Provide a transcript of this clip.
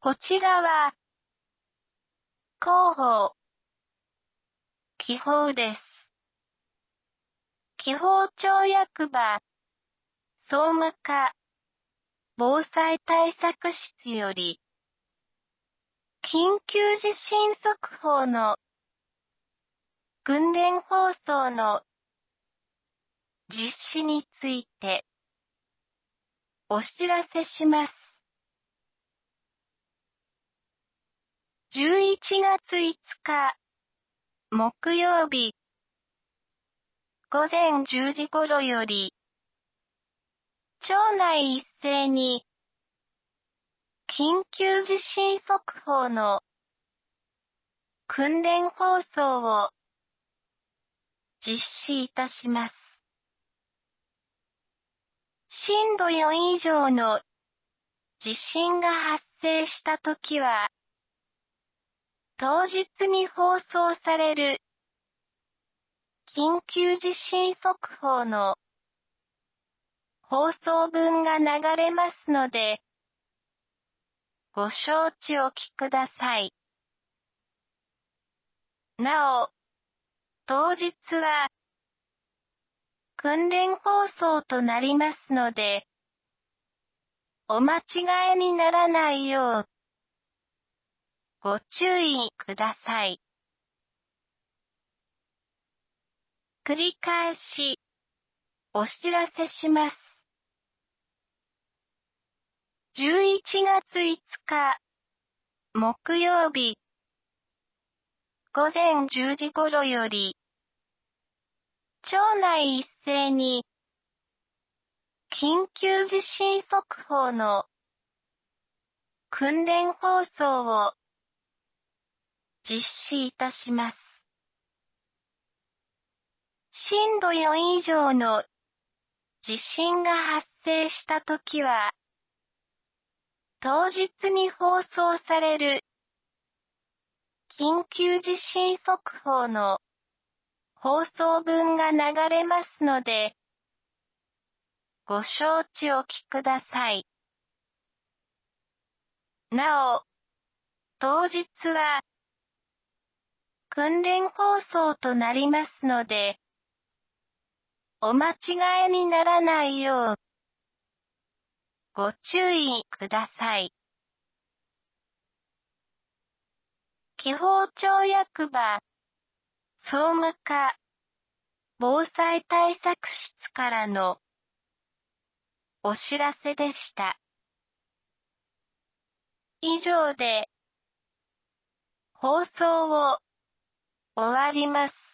こちらは、広報、記法です。記法庁役場、総務課、防災対策室より、緊急地震速報の訓練放送の実施についてお知らせします。11月5日木曜日午前10時頃より町内一斉に緊急地震速報の訓練放送を実施いたします。震度4以上の地震が発生したときは、当日に放送される緊急地震速報の放送分が流れますので、ご承知おきください。なお、当日は訓練放送となりますので、お間違いにならないよう、ご注意ください。繰り返し、お知らせします。11月5日、木曜日、午前10時頃より、町内一斉に、緊急地震速報の訓練放送を実施いたします。震度4以上の地震が発生したときは、当日に放送される緊急地震速報の放送分が流れますので、ご承知おきください。なお、当日は訓練放送となりますので、お間違いにならないよう、ご注意ください。記法庁役場、総務課、防災対策室からのお知らせでした。以上で、放送を終わります。